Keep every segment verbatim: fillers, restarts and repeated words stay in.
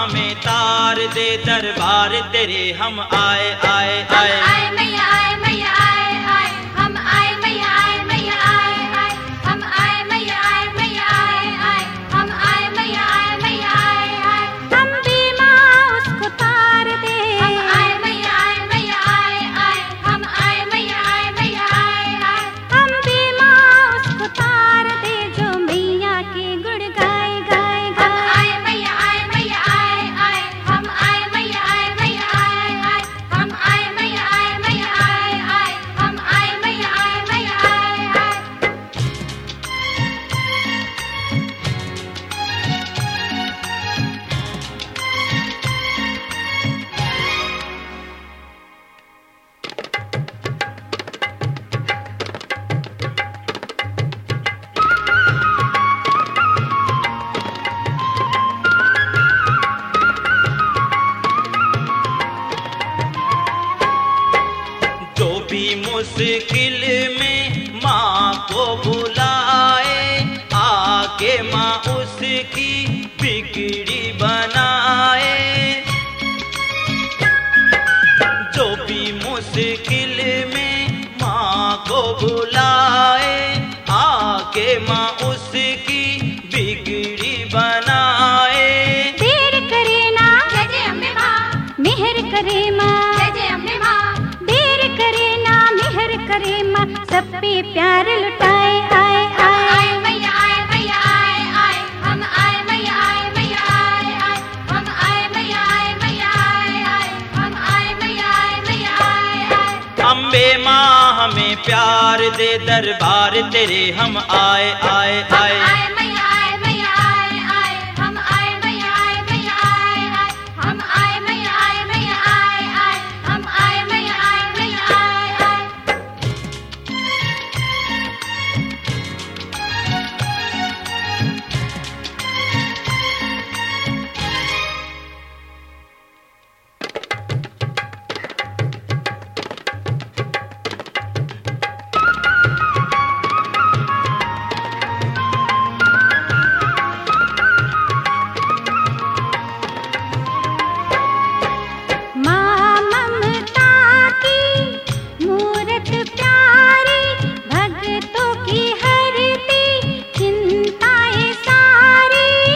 हमें तार दे दरबार तेरे हम आए आए आए। आए मैया आए मैया आए आए हम आए मैया आए मैया आए आए हम आए मैया आए मैया आए आए हम आए मैया आए मैया आए आए हम भी माँ उसको तार दे। हम आए मैया आए मैया आए आए हम आए मैया आए मैया आए आए हम भी माँ उसको तार दे जो मैया के गुण गाए गाए गाए। हम आए मैया आए मैया आए आए हम आए मैया आए मैया आए आए हम आए मैया आए मैया आए आए हम आए मैया आए मैया आए आए। जो भी मुश्किल में माँ को बुलाए आके माँ उसकी बिगड़ी बनाए। जो भी मुश्किल में माँ को बुलाए आके माँ उसकी बिगड़ी बनाए। देर करे ना जय जय अम्बे माँ मेहर करे माँ जय जय अम्बे माँ देर करे ना मेहर करे माँ सब पे प्यार लुटाए आए आए। आए मैया आए मैया आए आए हम आए मैया आए मैया आए आए हम आए मैया आए मैया आए आए हम आए मैया आए मैया आए आए। अम्बे माँ हमें प्यार दे दरबार तेरे हम आए आए हम आए। आए मैया आए मैया आए आए हम आए मैया आए मैया आए आए हम आए मैया आए मैया आए आए हम आए मैया आए मैया आए आए। माँ ममता की मूरत प्यारी भक्तों की हरती चिंताएं सारी।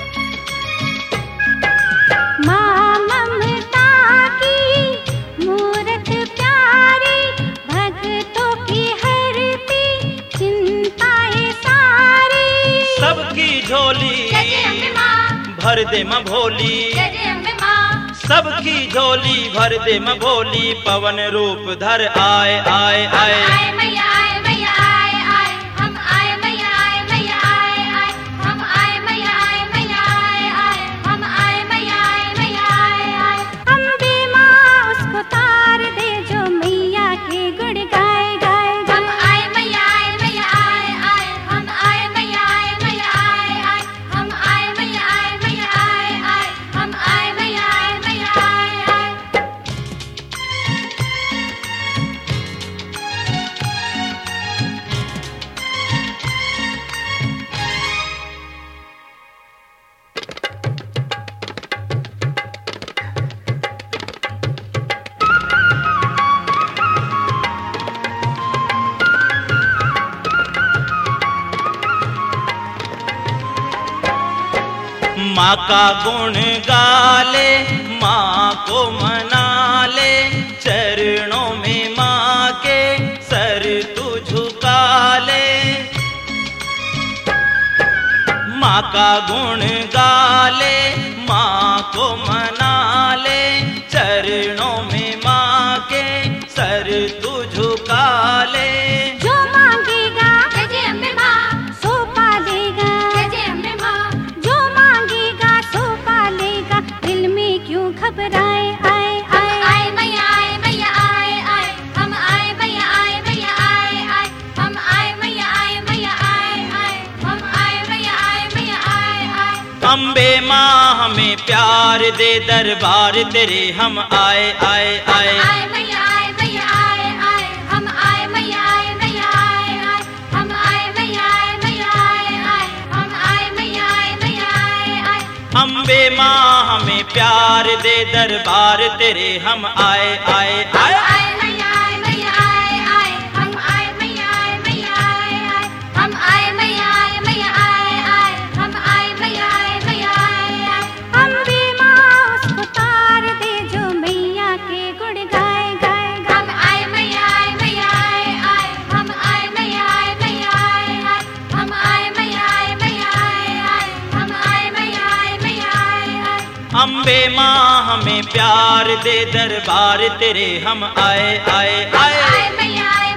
माँ ममता की मूरत प्यारी भक्तों की हरती चिंताएं सारी। सबकी झोली जय जय अम्बे माँ भर दे माँ भोली। जय जय अम्बे माँ सबकी झोली भर दे माँ भोली पवन रूप धर आए आए आए। आए मैया आए मैया आए आए हम आए मैया आए मैया आए आए हम आए मैया आए मैया आए आए हम आए मैया आए मैया आए आए हम भी माँ उसको तार दे जो मैया के गुण गाए गाए। हम आए मैया आए मैया आए आए हम आए मैया आए मैया आए आए हम आए मैया आए मैया आए आए हम आए मैया आए मैया आए आए। माँ का गुण गाले माँ को मना ले चरणों में माँ के सर तू झुका ले। माँ का गुण गाले माँ को मना ले चरणों में माँ के सर तू झुका ले। जो मांगेगा जय जय अम्बे माँ सो पालेगा। जय जय अम्बे माँ जो मांगेगा सो पालेगा दिल में क्यों घबराए आए आए। आए मैया आए मैया आए आए हम आए मैया आए मैया आए आए हम आए मैया आए मैया आए आए हम आए मैया आए मैया आए आए। अम्बे माँ हमें प्यार दे दरबार तेरे हम आए आए आए। आए मैया आए मैया आए आए हम आए मैया आए मैया आए आए हम आए मैया आए मैया आए आए हम आए मैया आए मैया आए आए अम्बे माँ हमें प्यार दे, दरबार तेरे हम आए आए आए। आए मैया आए मैया आए आए, हम आए मैया आए मैया आए आए, हम आए मैया आए मैया आए आए, हम आए मैया आए मैया आए आए। अम्बे माँ उसको तार दे जो मैया के गुण गाए गाए। हम आए मैया आए मैया आए आए, हम आए मैया आए मैया आए आए, हम आए मैया आए मैया आए आए, हम आए मैया आए मैया आए आए। अम्बे माँ हमें प्यार दे, दरबार तेरे हम आए आए आए। आए मैया आए